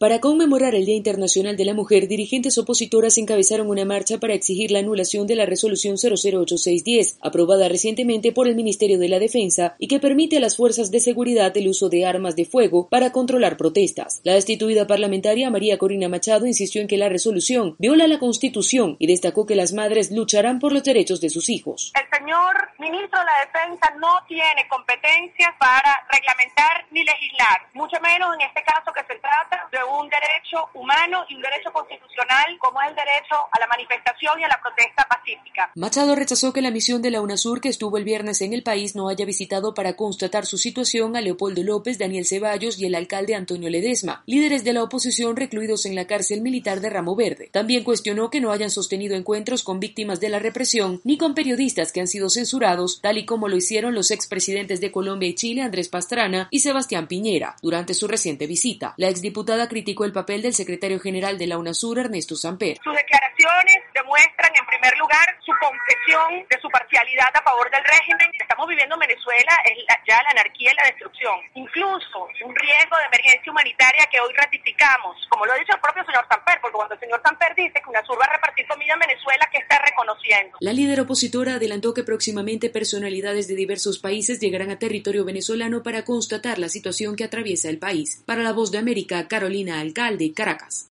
Para conmemorar el Día Internacional de la Mujer, dirigentes opositoras encabezaron una marcha para exigir la anulación de la resolución 008610, aprobada recientemente por el Ministerio de la Defensa y que permite a las fuerzas de seguridad el uso de armas de fuego para controlar protestas. La destituida parlamentaria María Corina Machado insistió en que la resolución viola la Constitución y destacó que las madres lucharán por los derechos de sus hijos. El señor ministro de la Defensa no tiene competencias para reglamentar ni legislar, mucho menos en este caso que se trata de un derecho humano y un derecho constitucional como es el derecho a la manifestación y a la protesta pacífica. Machado rechazó que la misión de la UNASUR que estuvo el viernes en el país no haya visitado para constatar su situación a Leopoldo López, Daniel Ceballos y el alcalde Antonio Ledesma, líderes de la oposición recluidos en la cárcel militar de Ramo Verde. También cuestionó que no hayan sostenido encuentros con víctimas de la represión ni con periodistas que han sido censurados, tal y como lo hicieron los expresidentes de Colombia y Chile Andrés Pastrana y Sebastián Piñera durante su reciente visita. La exdiputada criticó el papel del secretario general de la UNASUR, Ernesto Samper. Sus declaraciones demuestran, en primer lugar, su confesión de su parcialidad a favor del régimen. Estamos viviendo en Venezuela ya la anarquía y la destrucción. Incluso un riesgo de emergencia humanitaria que hoy ratificamos, como lo ha dicho el propio señor Samper, porque cuando el señor Samper dice que UNASUR va a repartir comida en Venezuela, ¿qué está reconociendo? La líder opositora adelantó que próximamente personalidades de diversos países llegarán a territorio venezolano para constatar la situación que atraviesa el país. Para La Voz de América, Carolina Alcalde, Caracas.